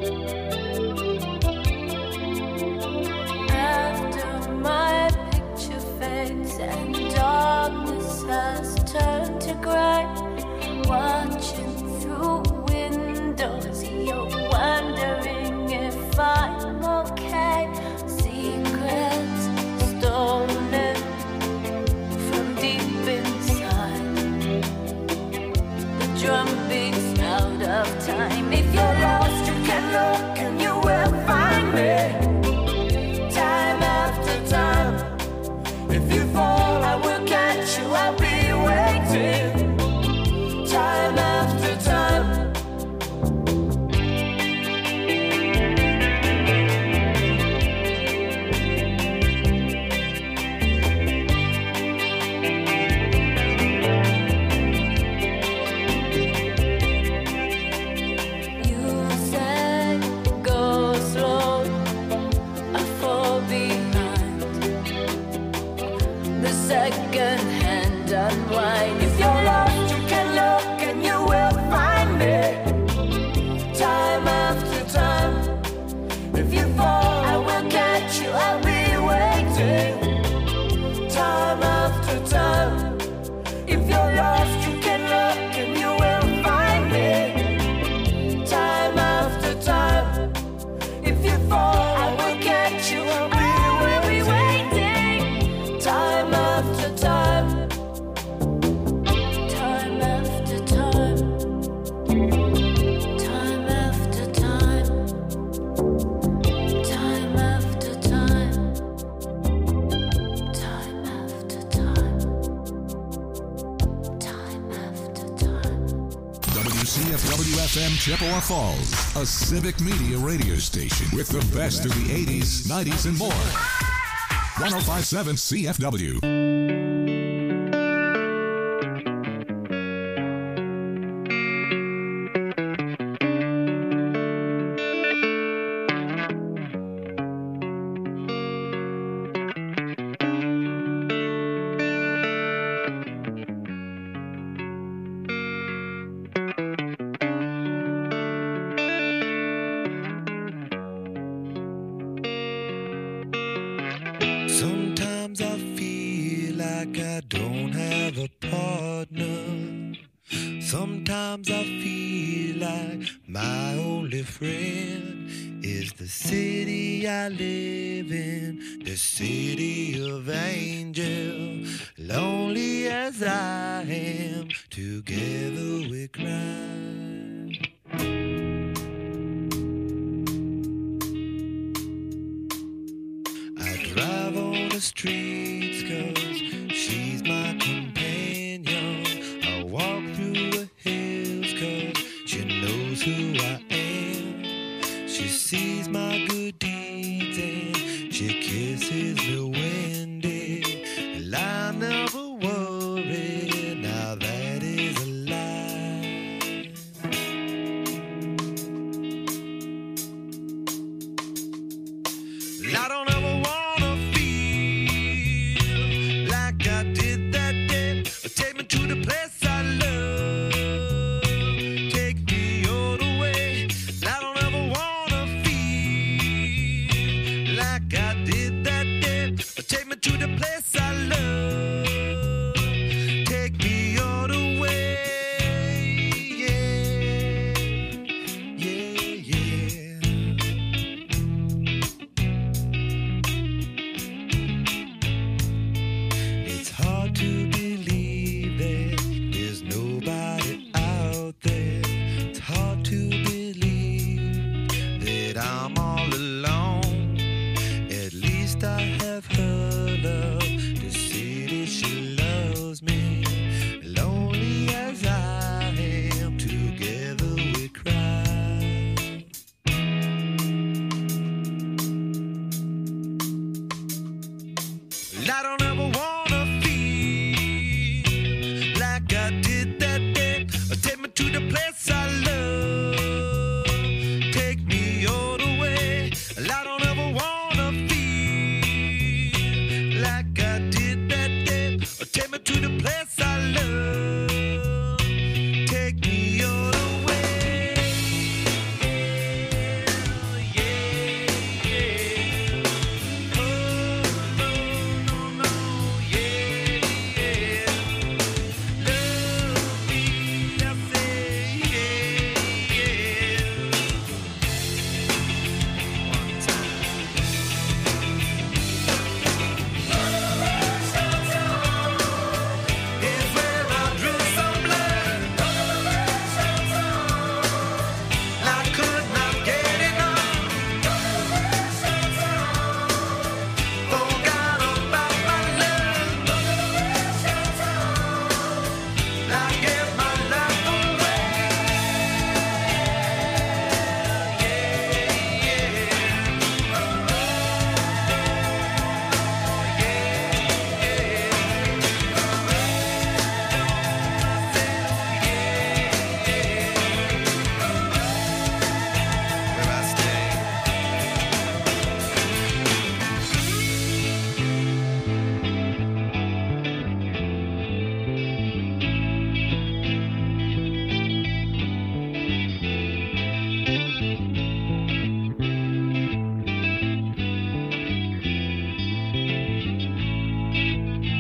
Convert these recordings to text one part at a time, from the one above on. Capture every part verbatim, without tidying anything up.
After my picture fades and darkness has turned to gray, watching through windows, you're wondering if I'm okay. Secrets stolen from deep inside. The drum beats out of time. If you're lost, you can look and you will find me. Time after time. If you fall, I will catch you. I'll be waiting. Time after time. You said go slow, I fall behind. The second hand unwind. If you're lost, you can look and you will find me. Time after time. If you fall, I will catch you. I'll be waiting. Time after time. If you're lost, you can look and you will find me. Time after time. If you fall, I will catch you. I'll be waiting. Time after time. Time after time. Time after time. Time after time. Time after time. Time after time. W C F W F M Chippewa Falls, a civic media radio station with the best of the eighties, nineties, and more. one oh five point seven C F W. Sometimes I feel like I don't have a partner. Sometimes I feel like my only friend is the city I live in, the city of angel. Lonely as I am, together we cry. Drive on the streets 'cause she's my companion. I walk through the hills 'cause she knows who I am. She sees my good deeds and she kisses me windy. And I never worry, now that is a lie. I don't ever want to the place I love, take me all the way. I don't ever wanna feel like I did that day. Take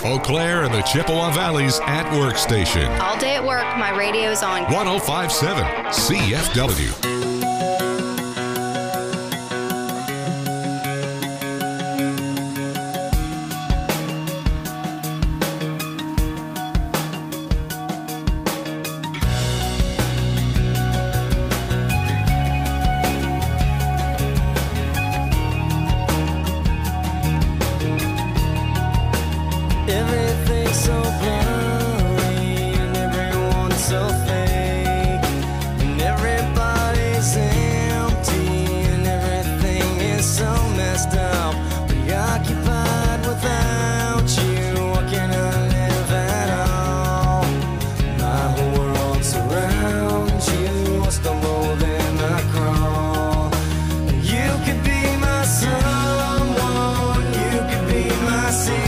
Eau Claire and the Chippewa Valley's at work station. All day at work, my radio's on. one oh five point seven C F W. Everything's so blurry and everyone's so fake, and everybody's empty and everything is so messed up, preoccupied without you. What can I live at all? My whole world surrounds you. I stumble then I crawl. You could be my someone, you could be my seed.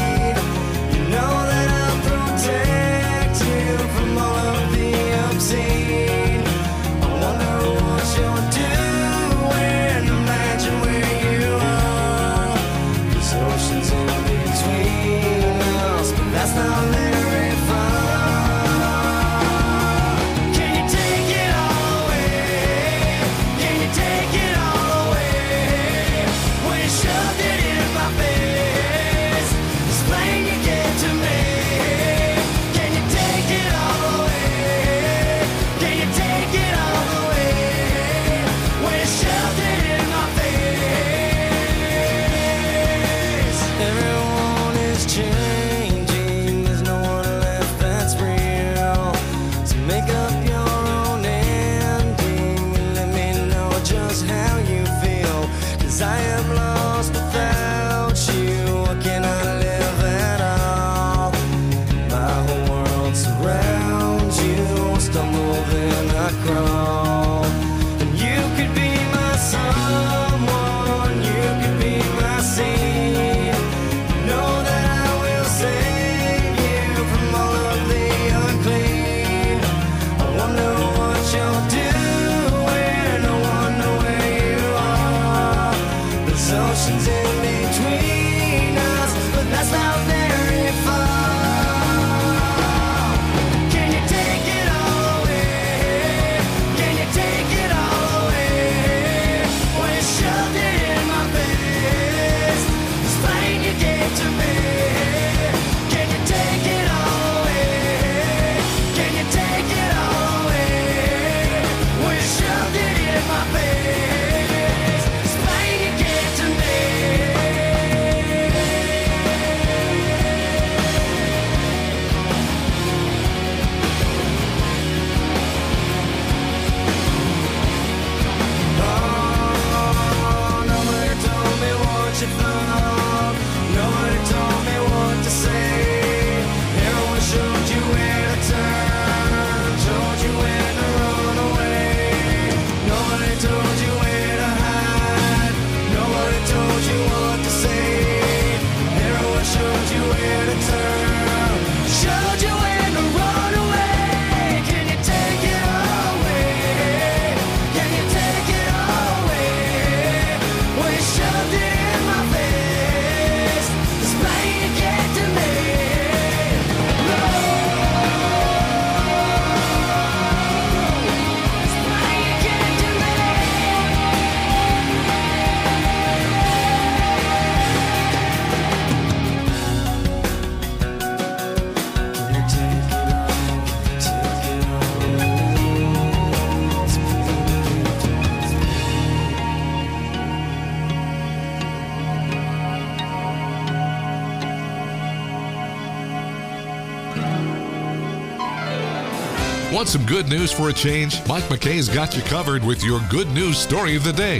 Want some good news for a change? Mike McKay's got you covered with your good news story of the day.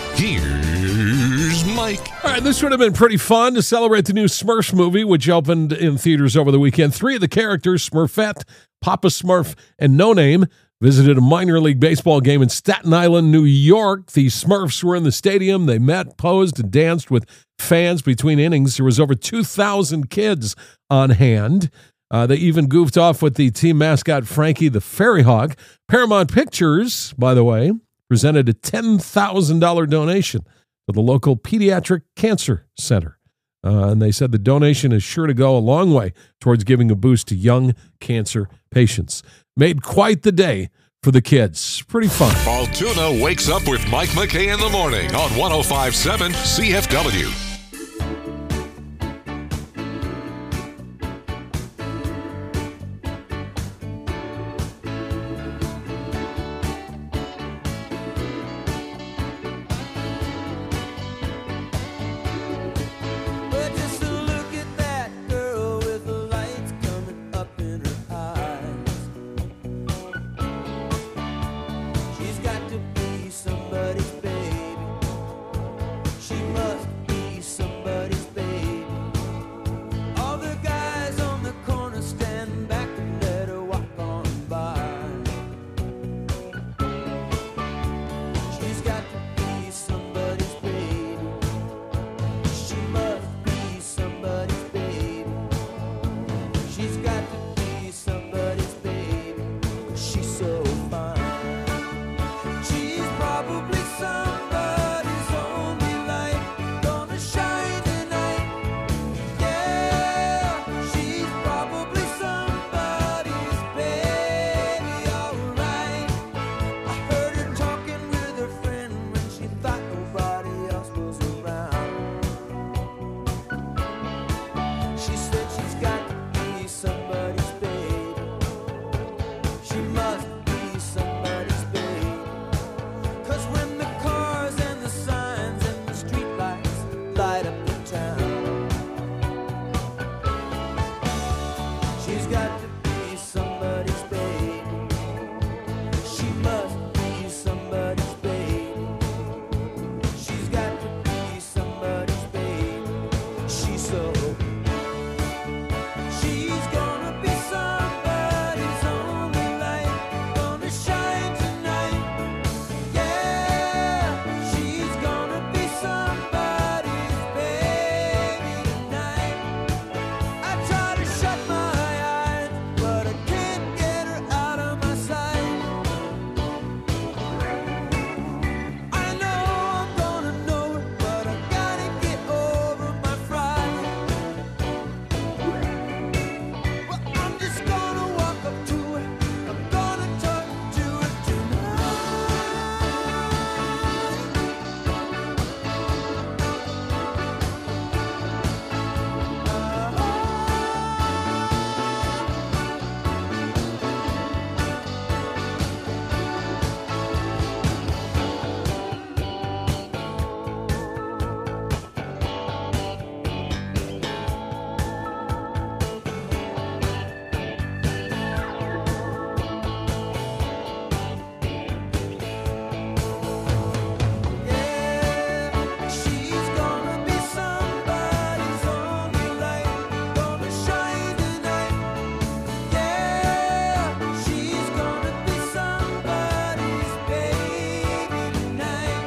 Here's Mike. All right, this would have been pretty fun to celebrate the new Smurfs movie, which opened in theaters over the weekend. Three of the characters, Smurfette, Papa Smurf, and No Name, visited a minor league baseball game in Staten Island, New York. The Smurfs were in the stadium. They met, posed, and danced with fans between innings. There was over two thousand kids on hand. Uh, they even goofed off with the team mascot, Frankie the Fairy Hawk. Paramount Pictures, by the way, presented a ten thousand dollars donation to the local pediatric cancer center. Uh, and they said the donation is sure to go a long way towards giving a boost to young cancer patients. Made quite the day for the kids. Pretty fun. Altoona wakes up with Mike McKay in the morning on one oh five point seven C F W. But just to look at that girl with the lights coming up in her eyes. She's got to be somebody's baby. She must be somebody's baby. All the guys on the corner stand back and let her walk on by. She's got to be somebody's baby. She must be somebody's baby. She's got to be somebody's baby. 'Cause she's so fine. She's probably somebody's only light gonna shine tonight. Yeah, she's probably somebody's baby, alright. I heard her talking with her friend when she thought nobody else was around. She said she's got to be somebody's baby. She must be somebody's baby. 'Cause when the cars and the signs and the streetlights light up the town, she's got to be somebody's baby. She must be somebody's baby. She's got to be somebody's baby. She's so. She's gonna be somebody's only light, gonna shine tonight. Yeah, she's gonna be somebody's baby tonight. I try to shut my eyes, but I can't get her out of my sight. I know I'm gonna know it, but I gotta get over my pride. Well, I'm just gonna walk up to it. I'm gonna talk to it tonight. Yeah, she's gonna be somebody's only light, gonna shine tonight. Yeah, she's gonna be somebody's baby tonight.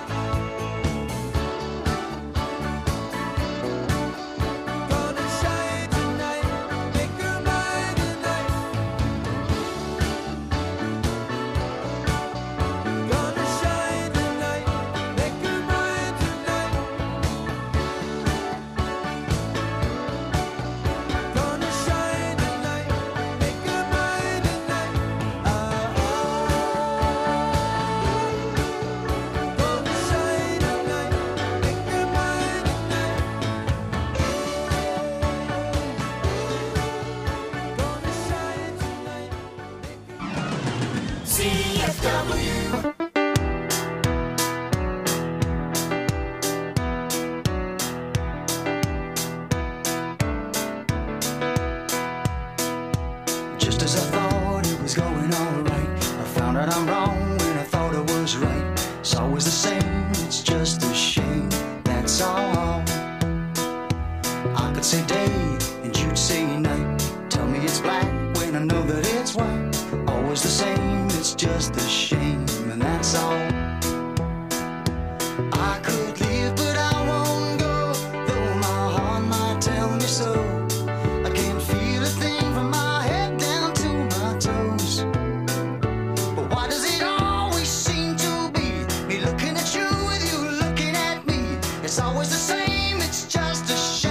Gonna shine tonight, make her mine tonight. Gonna shine tonight, make her mine tonight. Gonna shine tonight, make her mine tonight. Ah, gonna shine tonight, make her mine tonight. Gonna shine tonight, make her C F W. Just as I thought it was going all right, I found out I'm wrong when I thought I was right. It's always the same, it's just a shame, that's all. I could say day and you'd say night. Tell me it's black when I know that it's white. Always the same, it's just a shame, and that's all. I could live, but I won't go, though my heart might tell me so. I can't feel a thing from my head down to my toes. But why does it always seem to be me looking at you with you looking at me? It's always the same, it's just a shame.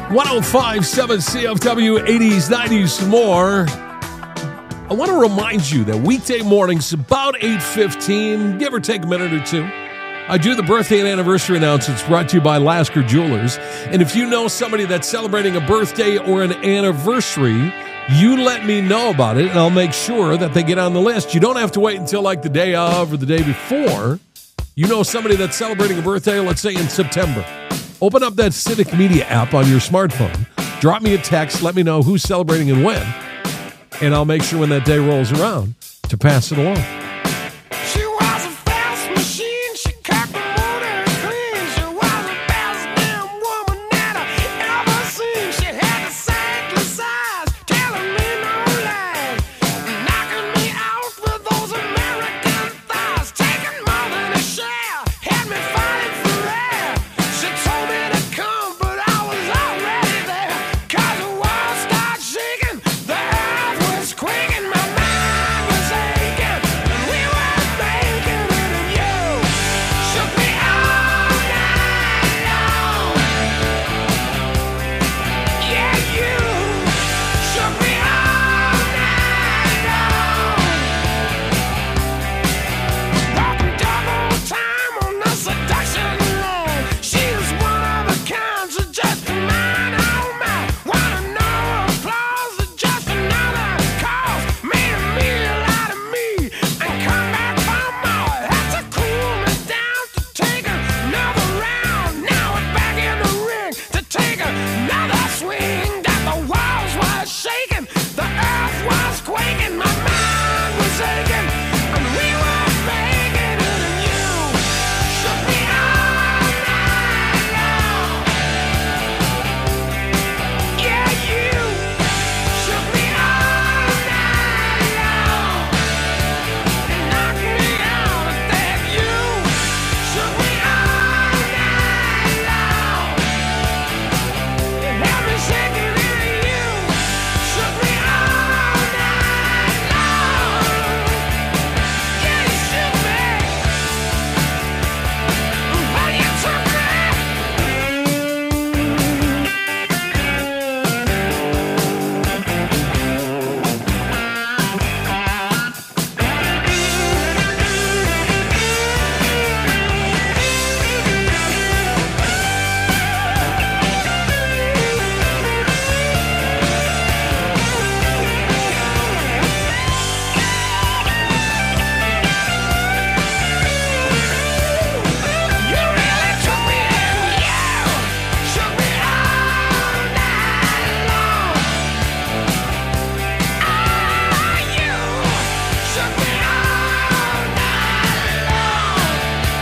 one oh five point seven C F W, eighties, nineties, more. I want to remind you that weekday mornings, about eight fifteen, give or take a minute or two, I do the birthday and anniversary announcements brought to you by Lasker Jewelers. And if you know somebody that's celebrating a birthday or an anniversary, you let me know about it, and I'll make sure that they get on the list. You don't have to wait until like the day of or the day before. You know somebody that's celebrating a birthday, let's say in September. Open up that Civic Media app on your smartphone. Drop me a text. Let me know who's celebrating and when. And I'll make sure when that day rolls around to pass it along. She was a fast machine. She kept the motor clean. She was the best damn woman that I ever seen. She had the sightless eyes, telling me no lies, knocking me out with those American thighs, taking more than a share, had me fighting for air. She told me to come, but I was already there. 'Cause the world started shaking, the earth was quaking, my mind was aching, and we were making it, and you shook me all night long. Yeah, you shook me all night long. Walking double time on the seduction line. She was one of a kind, so just mine, oh my. Wanna know applause or just another cause? Made a meal out of me and come back for more. Had to cool me down to take another round. Now we're back in the ring to take another swing. That the walls were shaking, the earth was quaking, my mind was aching, and we were making it, and you shook me all night long. Yeah, you shook me all night long. Knocked me out of that. You shook me all night long. You had me shaking, and you shook me all night long. Yeah, you shook me, but you took me. You really took me, and you shook me all night long. Ah, you shook me all night long.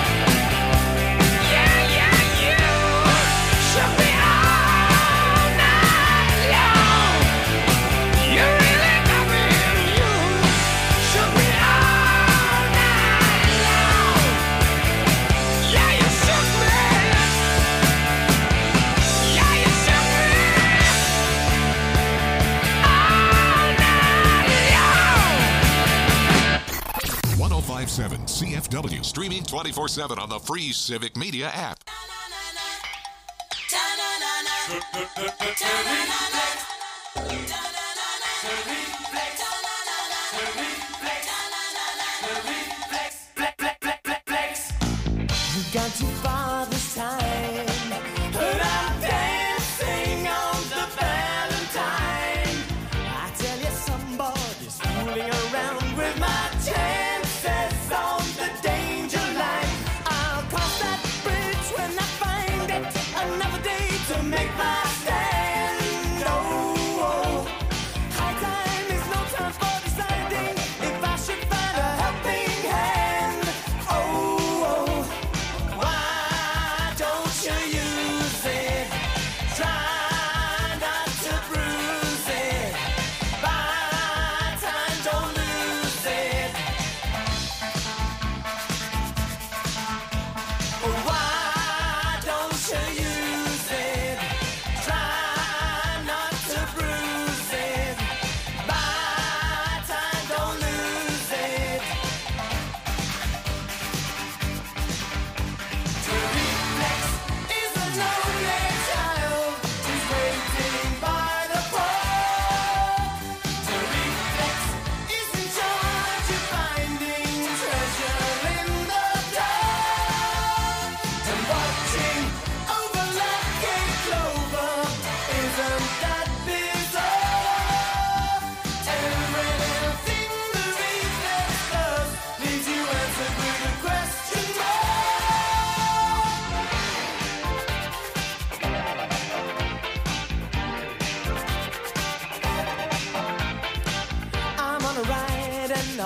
Yeah, yeah, you shook me all night long. You really got me, and you shook me all night long. Yeah, you shook me. Yeah, you shook me all night long. one oh five point seven C F W, streaming twenty-four seven on the free Civic Media app. You got too far this time, but I'm dancing on the Valentine. I tell you, somebody's fooling around with my chances on the danger line. I'll cross that bridge when I find it. Another day to make my stand. Oh, oh. High time is no time for deciding if I should find a helping hand. Oh, oh. Why don't you use it? Try not to bruise it. Buy time, don't lose it. Why don't you use it?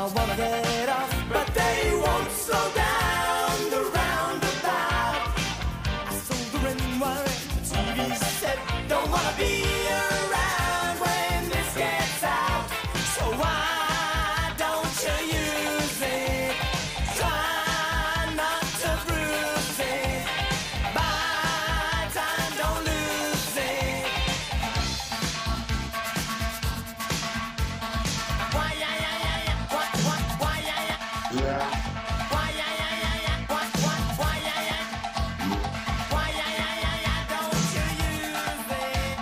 I wanna get off, but they won't slow down the roundabout. I sold the red wine, the T V set, don't wanna be around when this gets out. So why don't you use it? Try not to bruise it. Buy time, don't lose it. Why, yeah, yeah, yeah, yeah. Why, why, why, yeah, yeah. Why, yeah, yeah, yeah, yeah. Why, why, why, yeah, yeah. Why, yeah, yeah, yeah, yeah. Don't you use it.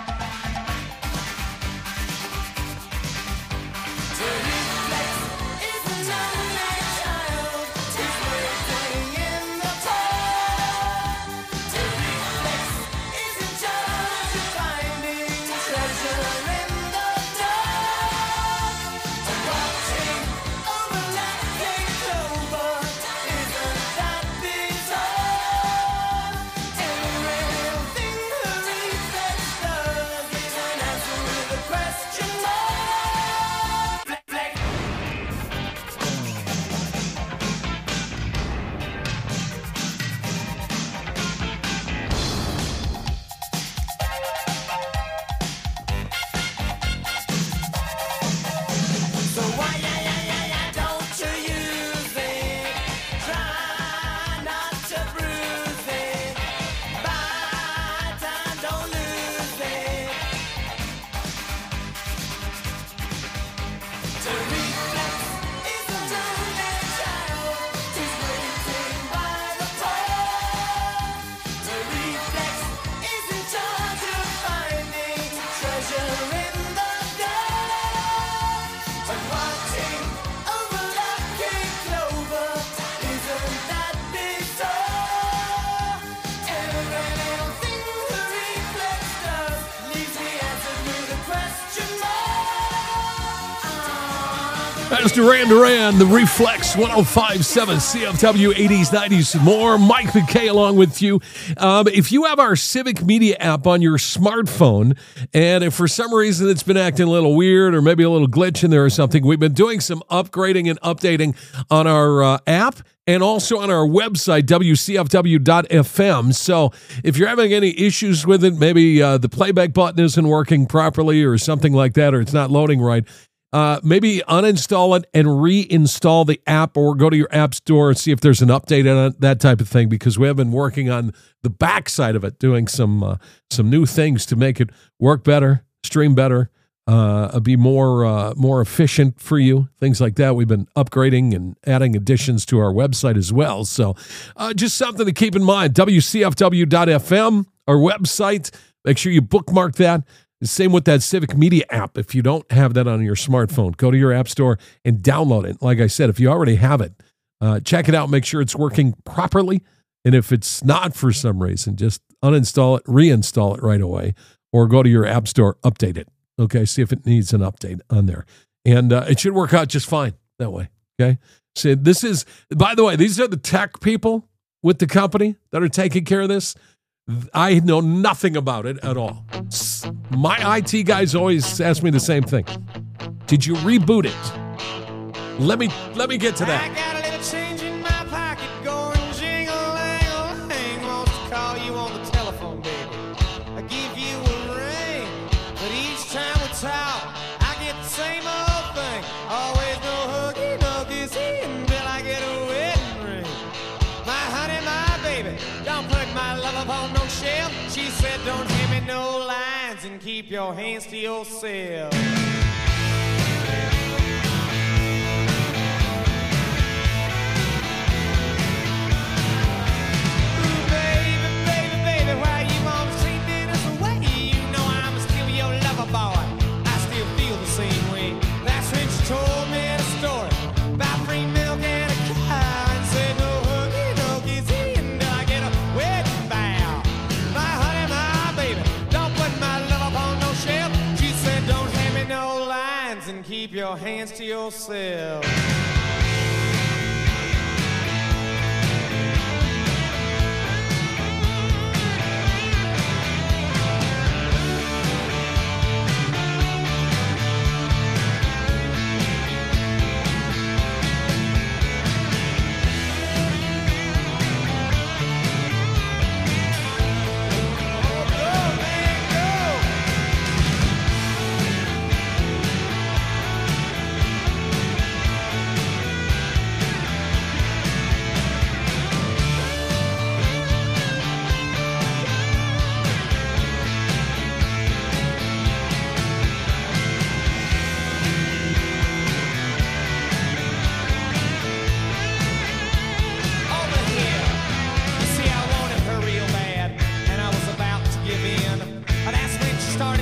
To reflex is an only child. He's waiting in the cold. To reflex isn't just finding treasure in the dark. To watching overlapping clover isn't that bizarre? Everything the reflex does is an answer with a question mark. Flex, flex. So why, yeah, yeah, yeah, yeah, don't you use it? Try not to bruise it. Buy time, don't lose it. To reflex is a only child who's waiting by the pole. To reflex is in charge of finding treasure in the dark. But watching overlooking clover isn't that bizarre? Every little thing the reflex does leaves me answered with a question mark. That's Duran Duran, the Reflex, one oh five point seven C F W, eighties, nineties, and more. Mike McKay along with you. Um, if you have our Civic Media app on your smartphone, and if for some reason it's been acting a little weird or maybe a little glitch in there or something, we've been doing some upgrading and updating on our uh, app and also on our website, W C F W dot F M. So if you're having any issues with it, maybe uh, the playback button isn't working properly or something like that, or it's not loading right, Uh, maybe uninstall it and reinstall the app, or go to your app store and see if there's an update on it, that type of thing, because we have been working on the backside of it, doing some uh, some new things to make it work better, stream better, uh, be more uh, more efficient for you, things like that. We've been upgrading and adding additions to our website as well. So uh, just something to keep in mind. W C F W dot F M, our website. Make sure you bookmark that. Same with that Civic Media app. If you don't have that on your smartphone, go to your app store and download it. Like I said, if you already have it, uh, check it out, make sure it's working properly. And if it's not for some reason, just uninstall it, reinstall it right away, or go to your app store, update it. Okay, see if it needs an update on there. And uh, it should work out just fine that way. Okay, so this is, by the way, these are the tech people with the company that are taking care of this. I know nothing about it at all. My I T guys always ask me the same thing. Did you reboot it? Let me let me get to I that. got a little change in my pocket going jingle-lang-a-lang. Wants to call you on the telephone, baby. I give you a ring, but each time we talk, I get the same old thing. Always no huggy, no kissy until I get a wedding ring. My honey, my baby, don't put my love upon no shelf. She said, don't hand me no lines and keep your hands to yourself. Ooh, baby, baby, baby, why you always treating us away? You know I'm still your lover boy. I still feel the same way. That's when she told me the story about free milk and a cow, and said no huggy, no kissy until I get a wedding bow. My honey, my baby, don't put my love upon no shelf. She said don't hand me no lines and keep your hands to yourself.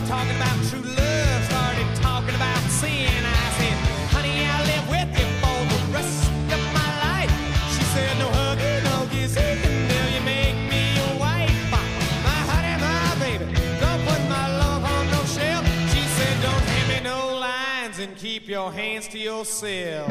talking about true love, started talking about sin. I said, honey, I'll live with you for the rest of my life. She said, no hugging, no kissing, until you make me your wife. My honey, my baby, don't put my love on no shelf. She said, don't hand me no lines and keep your hands to yourself.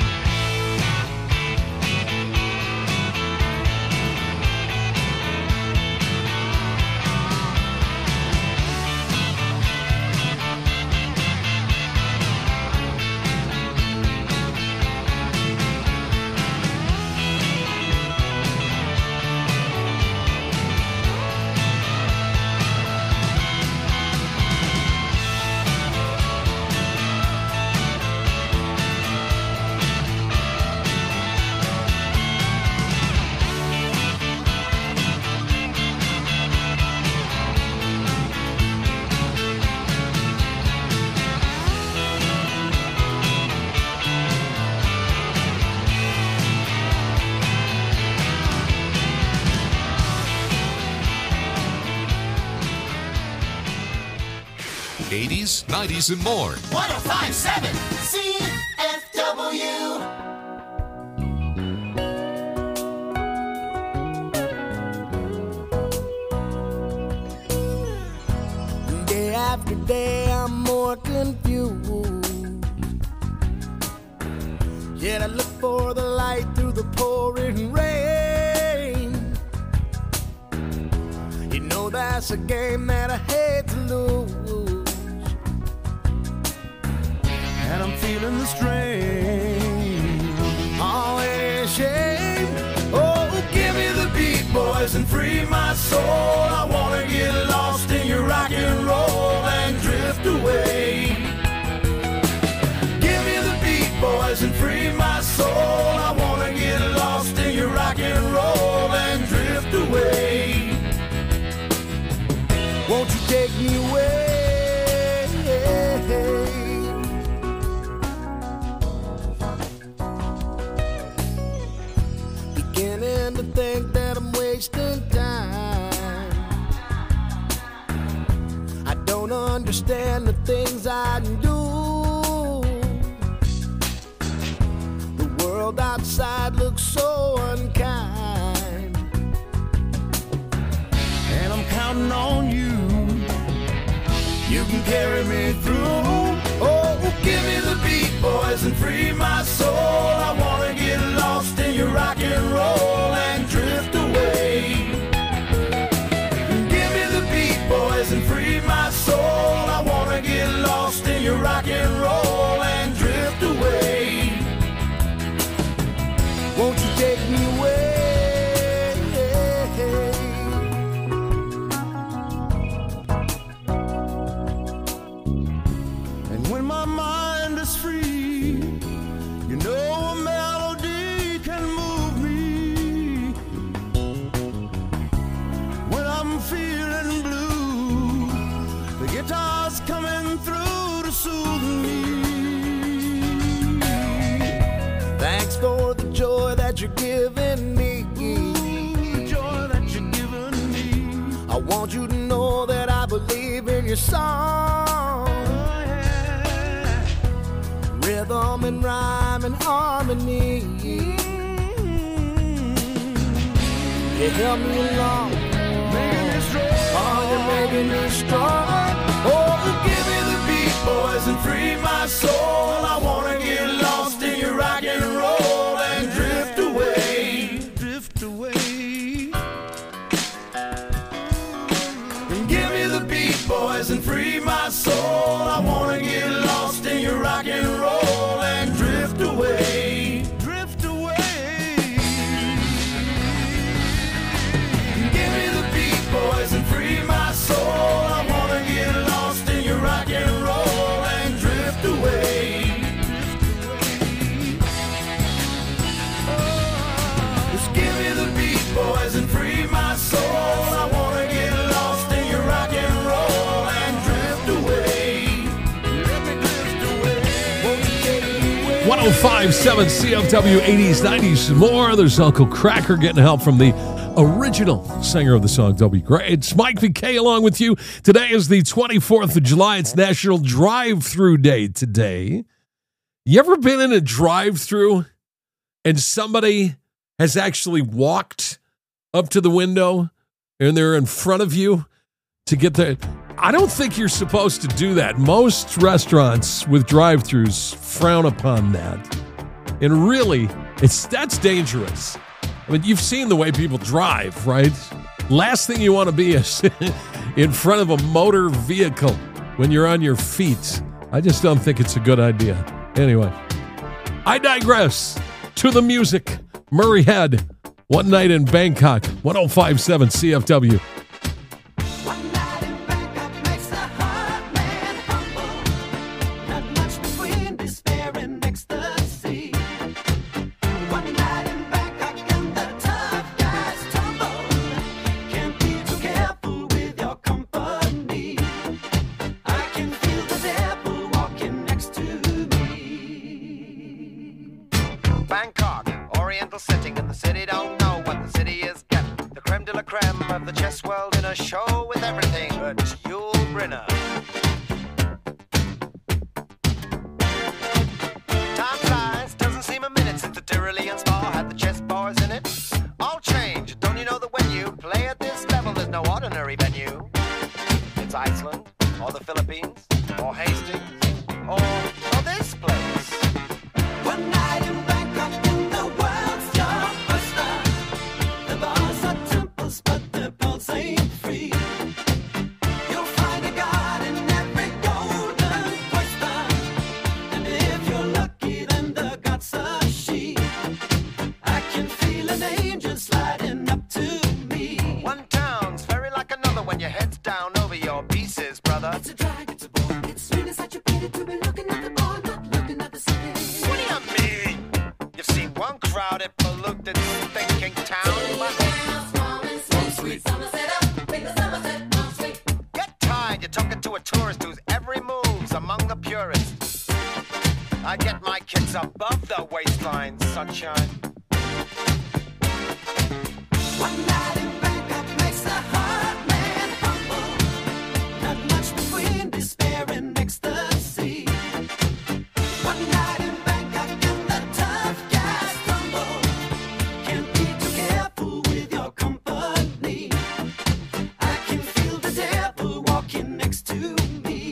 eighties, nineties, and more. one oh five point seven C F W. Day after day, I'm more confused. Yet I look for the light through the pouring rain. You know that's a game that I hate to lose. And I'm feeling the strain. Oh, it is shame. Oh, give me the beat, boys, and free my soul. I wanna get lost in your rock and roll and drift away. Give me the beat, boys, and free my soul. I wanna get lost in your rock and roll and drift away. Won't you take me away? Beginning to think that I'm wasting time. I don't understand the things I do. The world outside looks so unkind. And I'm counting on you. You can carry me through. Oh, give me the beat, boys, and free my soul. I wanna get lost in your rock and roll and drift away. Give me the beat, boys, and free my soul. I wanna get lost in your rock and roll and drift away. Won't you take me away? When my mind is free, you know a melody can move me. When I'm feeling blue, the guitar's coming through to soothe me. Thanks for the joy that you're giving me. The joy that you're giving me. I want you to know that I believe in your song. Rhythm and rhyme and harmony. You help me along, making me strong. Oh, you're making me strong. Oh, give me the beat, boys, and free my soul. I wanna get lost in your rock and roll and drift away, drift away. And give me the beat, boys, and free my soul. I wanna get lost in your rock and roll and drift away, drift away. Give me the beat, boys, and free my soul. I wanna get lost in your rock and roll and drift away. Just give me the beat, boys, and free my soul. I wanna get lost in your rock and roll and drift away. Let me drift away. Won't you take me away? one oh five point seven C F W, eighties, nineties, and more. There's Uncle Cracker getting help from the original singer of the song, W. Gray. It's Mike V K along with you. Today is the twenty-fourth of July. It's National Drive-Thru Day today. You ever been in a drive-thru and somebody has actually walked up to the window and they're in front of you to get there? I don't think you're supposed to do that. Most restaurants with drive-thrus frown upon that. And really, it's that's dangerous. I mean, you've seen the way people drive, right? Last thing you want to be is in front of a motor vehicle when you're on your feet. I just don't think it's a good idea. Anyway, I digress. To the music. Murray Head, One Night in Bangkok, one oh five point seven C F W. Bangkok, oriental setting, and the city don't know what the city is getting. The creme de la creme of the chess world in a show with everything but Yul Brynner. Time flies, doesn't seem a minute since the Tyrolean Spa had the chess bars in it. All change, don't you know that when you play at this level, there's no ordinary venue? It's Iceland, or the Philippines, or Hastings, or, or this place. One night in Bangkok in the world's your oyster. The bars are temples, but the pulse ain't free. You'll find a god in every golden oyster. And if you're lucky, then the god's a she. I can feel an angel sliding up to me. One town's very like another when your head's down over your pieces, brother. It's a drag, it's a bore. It's really such a pity to be looking at the bar, not looking at the city. What do you mean? You've seen one crowded, polluted, thinking town. Get tired, you're talking to a tourist whose every move's among the purists. I get my kicks above the waistline, sunshine. One night in Bangkok makes a hard man humble. Not much between despair and ecstasy. One night in Bangkok and the tough guys tumble. Can't be too careful with your company. I can feel the devil walking next to me.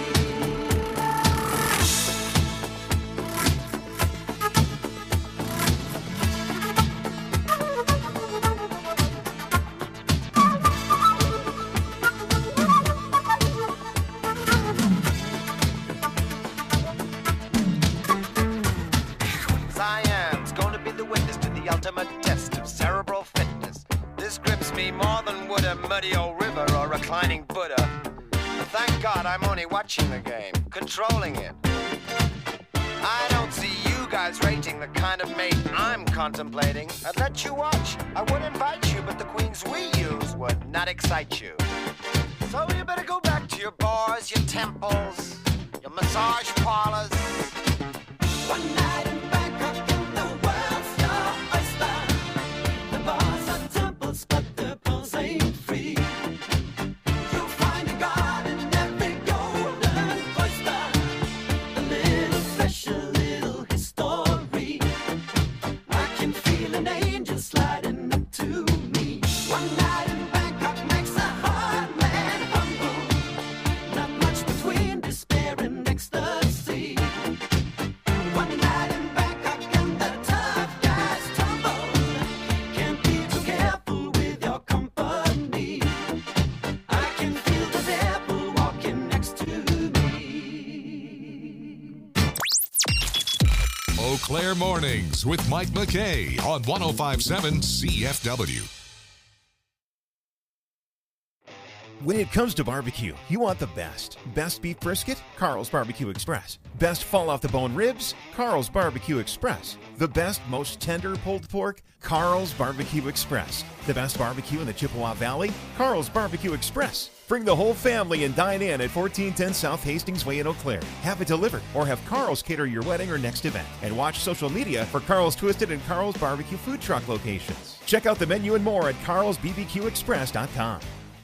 Siam's gonna be the witness to the ultimate test of cerebral fitness. This grips me more than would a muddy old river or reclining Buddha. But thank God I'm only watching the game, controlling it. I don't see you guys rating the kind of mate I'm contemplating. I'd let you watch, I would invite you, but the queens we use would not excite you. So you better go back to your bars, your temples, your massage parlors. One night in Bangkok in the world's your oyster. The bars are temples, but the pulse ain't free. You'll find a god in every golden oyster. A little flesh, a little history. I can feel an angel sliding up to me. One night in Bangkok makes a hard man humble. Not much between despair and ecstasy. One night in Bangkok and the tough guys tumble. Can't be too careful with your company. I can feel the devil walking next to me. Eau Claire Mornings with Mike McKay on one oh five point seven C F W. When it comes to barbecue, you want the best. Best beef brisket? Carl's Barbecue Express. Best fall-off-the-bone ribs? Carl's Barbecue Express. The best, most tender pulled pork? Carl's Barbecue Express. The best barbecue in the Chippewa Valley? Carl's Barbecue Express. Bring the whole family and dine in at fourteen ten South Hastings Way in Eau Claire. Have it delivered or have Carl's cater your wedding or next event. And watch social media for Carl's Twisted and Carl's Barbecue food truck locations. Check out the menu and more at carls b b q express dot com.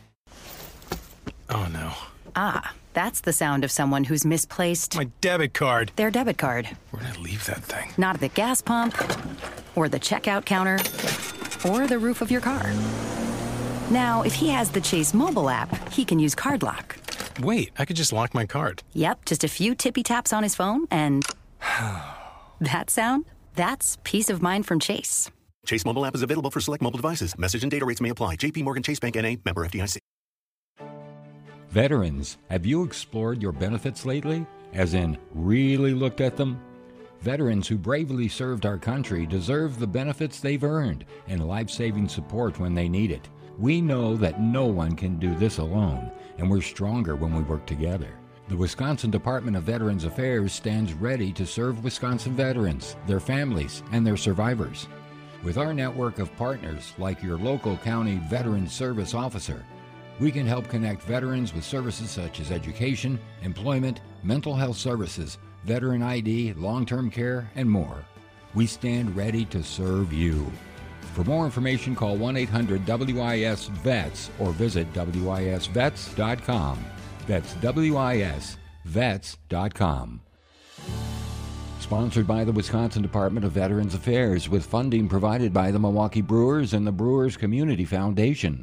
Oh, no. Ah, that's the sound of someone who's misplaced My debit card. their debit card. Where'd I leave that thing? Not at the gas pump, or the checkout counter, or the roof of your car. Now, if he has the Chase mobile app, he can use Card Lock. Wait, I could just lock my card. Yep, just a few tippy taps on his phone, and that sound? That's peace of mind from Chase. Chase mobile app is available for select mobile devices. Message and data rates may apply. J P Morgan Chase Bank N A, member F D I C. Veterans, have you explored your benefits lately? As in, really looked at them? Veterans who bravely served our country deserve the benefits they've earned and life-saving support when they need it. We know that no one can do this alone, and we're stronger when we work together. The Wisconsin Department of Veterans Affairs stands ready to serve Wisconsin veterans, their families, and their survivors. With our network of partners like your local county Veterans Service Officer, we can help connect veterans with services such as education, employment, mental health services, veteran I D, long-term care, and more. We stand ready to serve you. For more information, call one eight hundred W I S vets or visit W I S vets dot com. That's W I S vets dot com. Sponsored by the Wisconsin Department of Veterans Affairs with funding provided by the Milwaukee Brewers and the Brewers Community Foundation.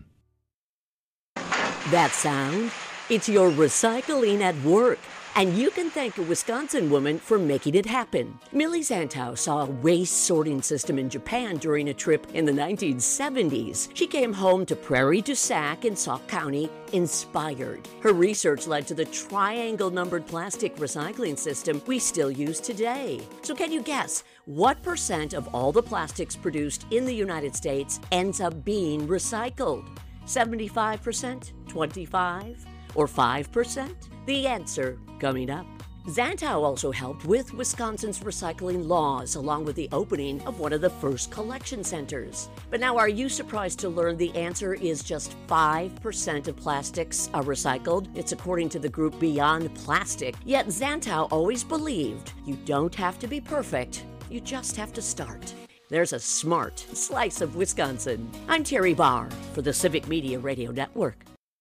That sound? It's your recycling at work. And you can thank a Wisconsin woman for making it happen. Millie Zantow saw a waste sorting system in Japan during a trip in the nineteen seventies. She came home to Prairie du Sac in Sauk County inspired. Her research led to the triangle-numbered plastic recycling system we still use today. So can you guess what percent of all the plastics produced in the United States ends up being recycled? seventy-five percent? twenty-five? Or five percent? The answer coming up. Zantow also helped with Wisconsin's recycling laws, along with the opening of one of the first collection centers. But now, are you surprised to learn the answer is just five percent of plastics are recycled? It's according to the group Beyond Plastic. Yet Zantow always believed you don't have to be perfect, you just have to start. There's a smart slice of Wisconsin. I'm Terry Barr for the Civic Media Radio Network.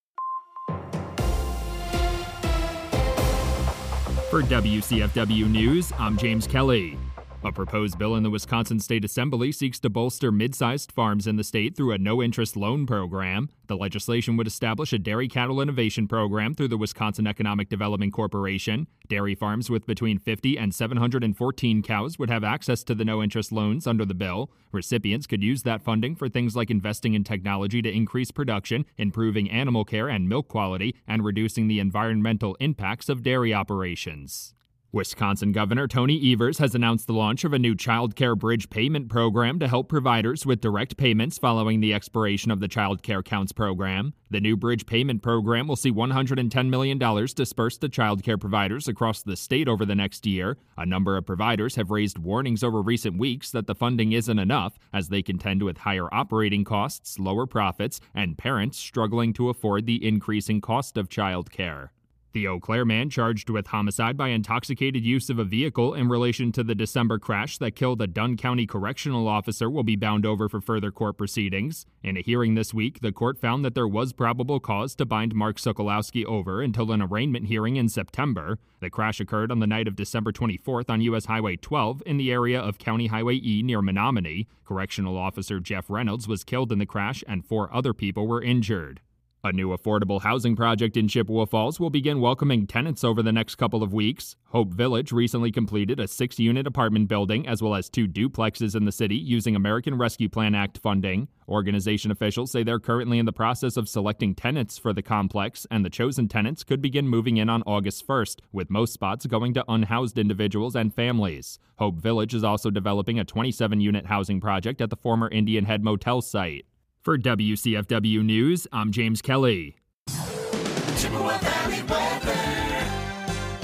For W C F W News, I'm James Kelly. A proposed bill in the Wisconsin State Assembly seeks to bolster mid-sized farms in the state through a no-interest loan program. The legislation would establish a dairy cattle innovation program through the Wisconsin Economic Development Corporation. Dairy farms with between fifty and seven hundred fourteen cows would have access to the no-interest loans under the bill. Recipients could use that funding for things like investing in technology to increase production, improving animal care and milk quality, and reducing the environmental impacts of dairy operations. Wisconsin Governor Tony Evers has announced the launch of a new child care bridge payment program to help providers with direct payments following the expiration of the Child Care Counts program. The new bridge payment program will see one hundred ten million dollars dispersed to child care providers across the state over the next year. A number of providers have raised warnings over recent weeks that the funding isn't enough, as they contend with higher operating costs, lower profits, and parents struggling to afford the increasing cost of child care. The Eau Claire man charged with homicide by intoxicated use of a vehicle in relation to the December crash that killed a Dunn County correctional officer will be bound over for further court proceedings. In a hearing this week, the court found that there was probable cause to bind Mark Sokolowski over until an arraignment hearing in September. The crash occurred on the night of December twenty-fourth on U S Highway twelve in the area of County Highway E near Menominee. Correctional officer Jeff Reynolds was killed in the crash and four other people were injured. A new affordable housing project in Chippewa Falls will begin welcoming tenants over the next couple of weeks. Hope Village recently completed a six-unit apartment building as well as two duplexes in the city using American Rescue Plan Act funding. Organization officials say they're currently in the process of selecting tenants for the complex, and the chosen tenants could begin moving in on August first, with most spots going to unhoused individuals and families. Hope Village is also developing a twenty-seven-unit housing project at the former Indian Head Motel site. For W C F W News, I'm James Kelly. Chippewa Valley weather.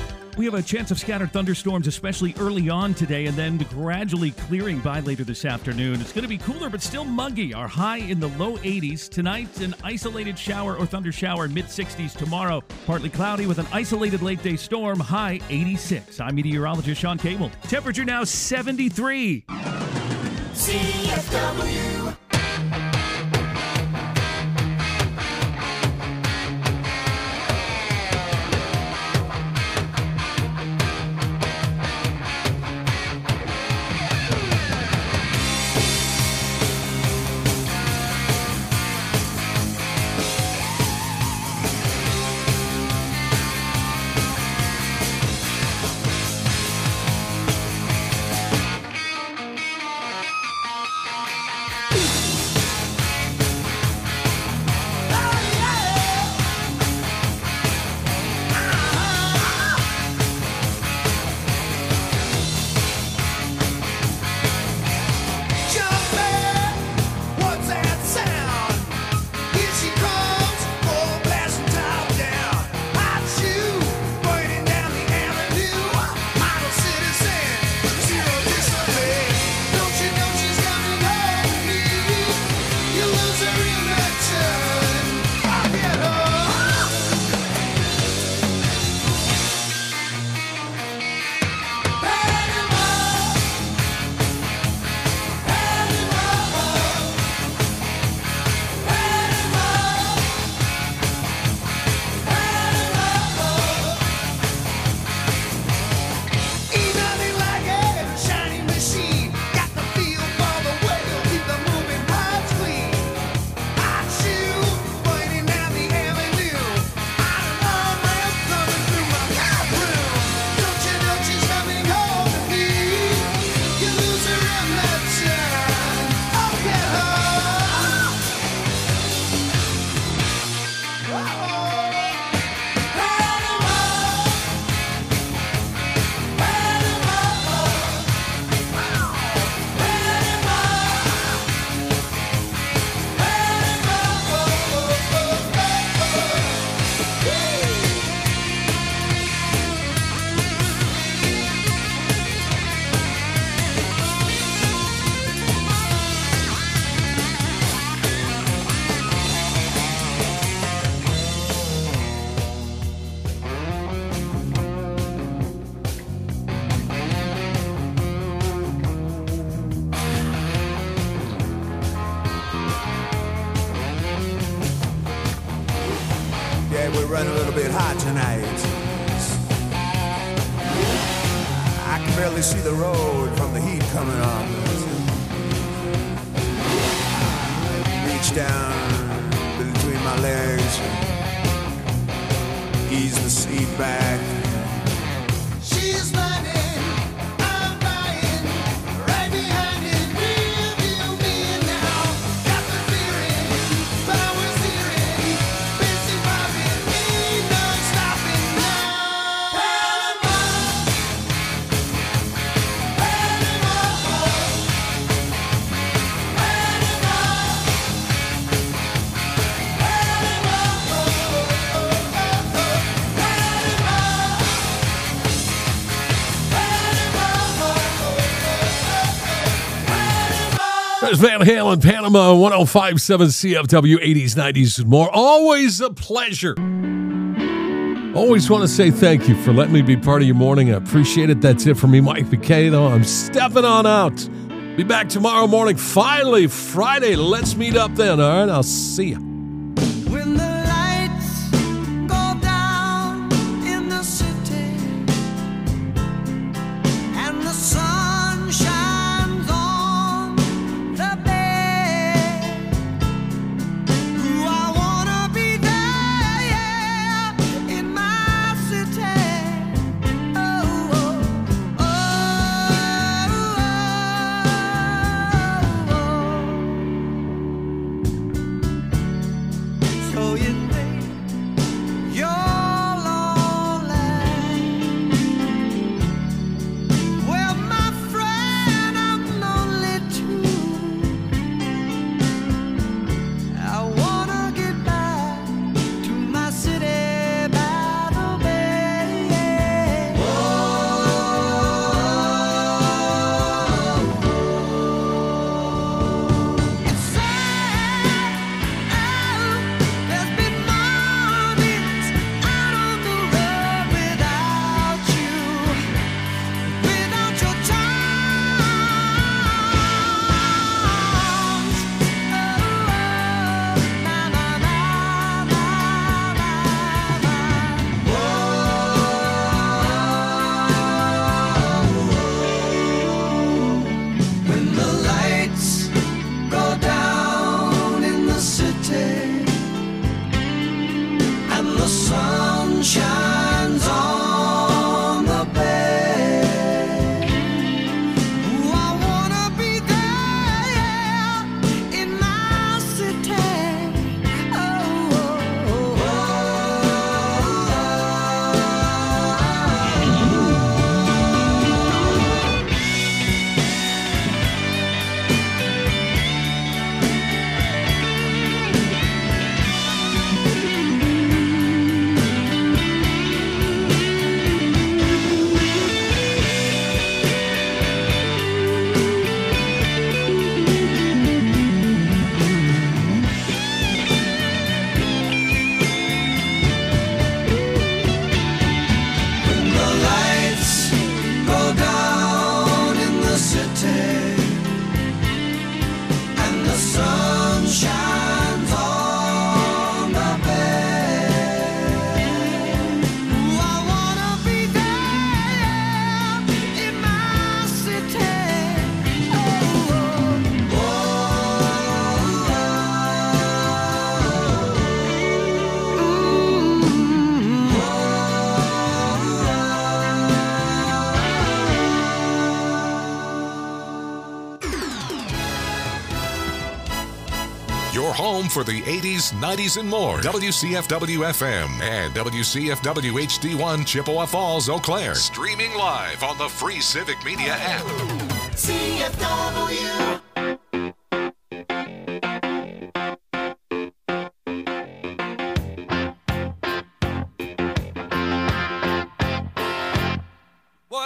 We have a chance of scattered thunderstorms, especially early on today, and then gradually clearing by later this afternoon. It's going to be cooler, but still muggy. Our high in the low eighties. Tonight, an isolated shower or thunder shower, mid-sixties tomorrow. Partly cloudy with an isolated late-day storm, high eighty-six. I'm meteorologist Sean Cable. Temperature now seventy-three. C F W. We're running a little bit hot tonight. I can barely see the road from the heat coming on. Reach down between my legs, ease the seat back. She's running, I'm dying, right behind it, real deal me now. Got the feeling, power steering, busy vibing, ain't no stopping now. Panama, Panama, There's Van Halen, Panama, one oh five point seven C F W, eighties, nineties, and more. Always a pleasure. Always want to say thank you for letting me be part of your morning. I appreciate it. That's it for me, Mike McKay, though. I'm stepping on out. Be back tomorrow morning. Finally, Friday. Let's meet up then, all right? I'll see you. When the lights go down in the city and the sun shines on the bay, ooh, I wanna be there, yeah, in my city. Oh, oh, oh, oh, oh. the sun shines on the bay. Ooh, I wanna be there in my city. Oh, oh, when the lights go down in the city and the sun shines on the bay. Ooh, I wanna be there in my city. Oh, oh, Your home for the eighties, nineties, and more. W C F W F M and W C F W H D one Chippewa Falls, Eau Claire. Streaming live on the free Civic Media app. C F W.